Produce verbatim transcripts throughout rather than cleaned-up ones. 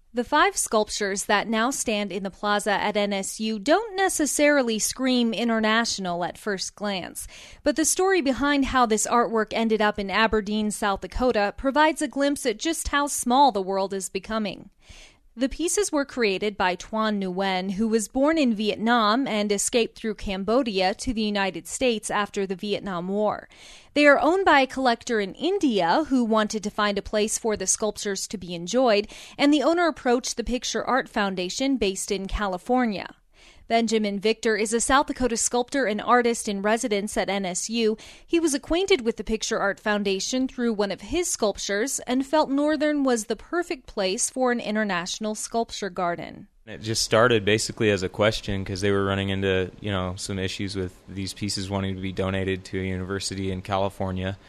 The five sculptures that now stand in the plaza at N S U don't necessarily scream international at first glance, but the story behind how this artwork ended up in Aberdeen, South Dakota provides a glimpse at just how small the world is becoming. The pieces were created by Tuan Nguyen, who was born in Vietnam and escaped through Cambodia to the United States after the Vietnam War. They are owned by a collector in India who wanted to find a place for the sculptures to be enjoyed, and the owner approached the Picture Art Foundation based in California. Benjamin Victor is a South Dakota sculptor and artist in residence at N S U. He was acquainted with the Picture Art Foundation through one of his sculptures and felt Northern was the perfect place for an international sculpture garden. It just started basically as a question because they were running into, you know, some issues with these pieces wanting to be donated to a university in California,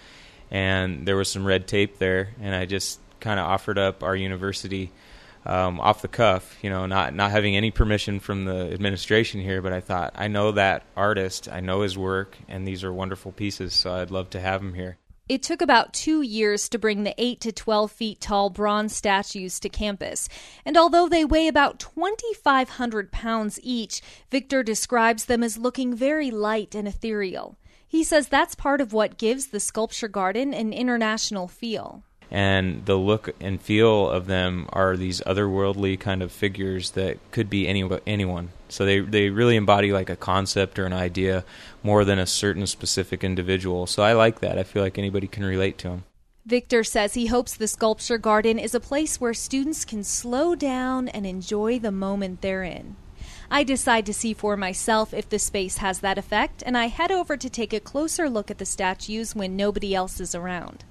and there was some red tape there, and I just kind of offered up our university Um, off the cuff, you know, not not having any permission from the administration here, but I thought, I know that artist, I know his work, and these are wonderful pieces, so I'd love to have him here. It took about two years to bring the eight to twelve feet tall bronze statues to campus, and although they weigh about twenty-five hundred pounds each, Victor describes them as looking very light and ethereal. He says that's part of what gives the sculpture garden an international feel. And the look and feel of them are these otherworldly kind of figures that could be any, anyone. So they, they really embody like a concept or an idea more than a certain specific individual. So I like that. I feel like anybody can relate to them. Victor says he hopes the sculpture garden is a place where students can slow down and enjoy the moment they're in. I decide to see for myself if the space has that effect, and I head over to take a closer look at the statues when nobody else is around.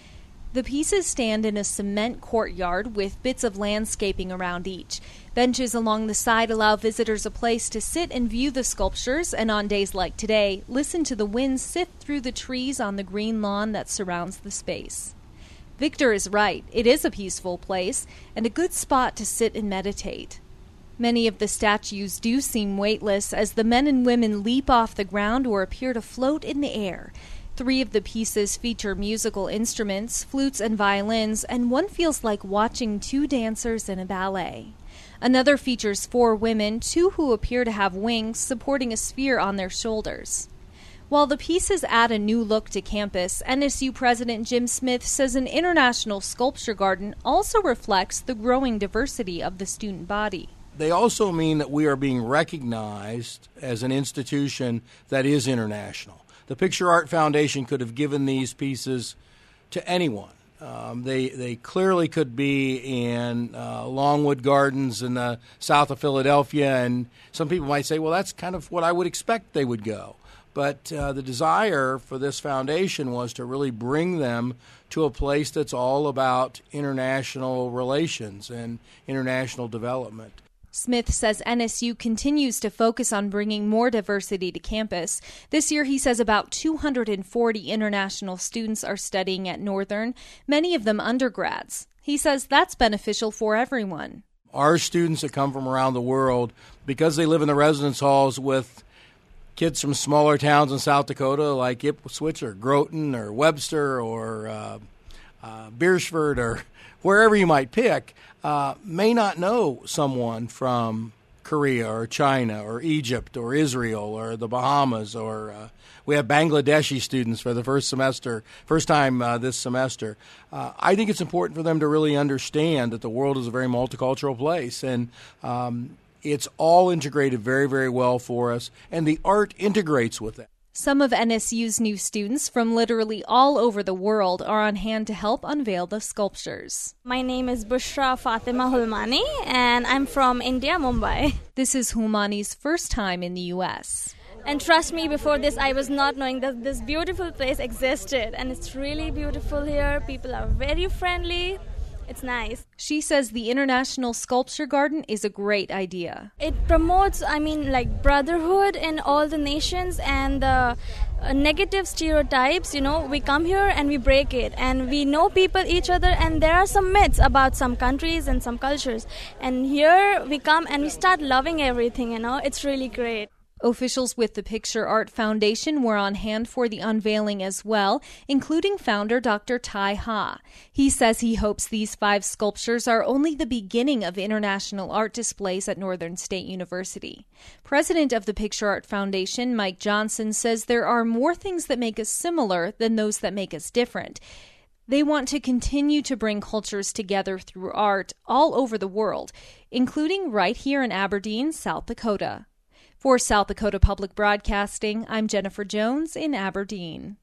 The pieces stand in a cement courtyard with bits of landscaping around each. Benches along the side allow visitors a place to sit and view the sculptures, and on days like today, listen to the wind sift through the trees on the green lawn that surrounds the space. Victor is right. It is a peaceful place and a good spot to sit and meditate. Many of the statues do seem weightless as the men and women leap off the ground or appear to float in the air. Three of the pieces feature musical instruments, flutes and violins, and one feels like watching two dancers in a ballet. Another features four women, two who appear to have wings, supporting a sphere on their shoulders. While the pieces add a new look to campus, N S U President Jim Smith says an international sculpture garden also reflects the growing diversity of the student body. They also mean that we are being recognized as an institution that is international. The Picture Art Foundation could have given these pieces to anyone. Um, they they clearly could be in uh, Longwood Gardens in the south of Philadelphia, and some people might say, well, that's kind of what I would expect they would go. But uh, the desire for this foundation was to really bring them to a place that's all about international relations and international development. Smith says N S U continues to focus on bringing more diversity to campus. This year, he says about two hundred forty international students are studying at Northern, many of them undergrads. He says that's beneficial for everyone. Our students that come from around the world, because they live in the residence halls with kids from smaller towns in South Dakota like Ipswich or Groton or Webster or uh, uh, Beersford or wherever you might pick, uh, may not know someone from Korea or China or Egypt or Israel or the Bahamas, or uh, we have Bangladeshi students for the first semester, first time uh, this semester. Uh, I think it's important for them to really understand that the world is a very multicultural place, and um, it's all integrated very, very well for us, and the art integrates with it. Some of N S U's new students from literally all over the world are on hand to help unveil the sculptures. My name is Bushra Fatima Hulmani, and I'm from India, Mumbai. This is Hulmani's first time in the U S. And trust me, before this, I was not knowing that this beautiful place existed. And it's really beautiful here. People are very friendly. It's nice. She says the International Sculpture Garden is a great idea. It promotes, I mean, like brotherhood in all the nations, and the uh, negative stereotypes, you know, we come here and we break it, and we know people, each other, and there are some myths about some countries and some cultures. And here we come and we start loving everything, you know, it's really great. Officials with the Picture Art Foundation were on hand for the unveiling as well, including founder Doctor Tai Ha. He says he hopes these five sculptures are only the beginning of international art displays at Northern State University. President of the Picture Art Foundation, Mike Johnson, says there are more things that make us similar than those that make us different. They want to continue to bring cultures together through art all over the world, including right here in Aberdeen, South Dakota. For South Dakota Public Broadcasting, I'm Jennifer Jones in Aberdeen.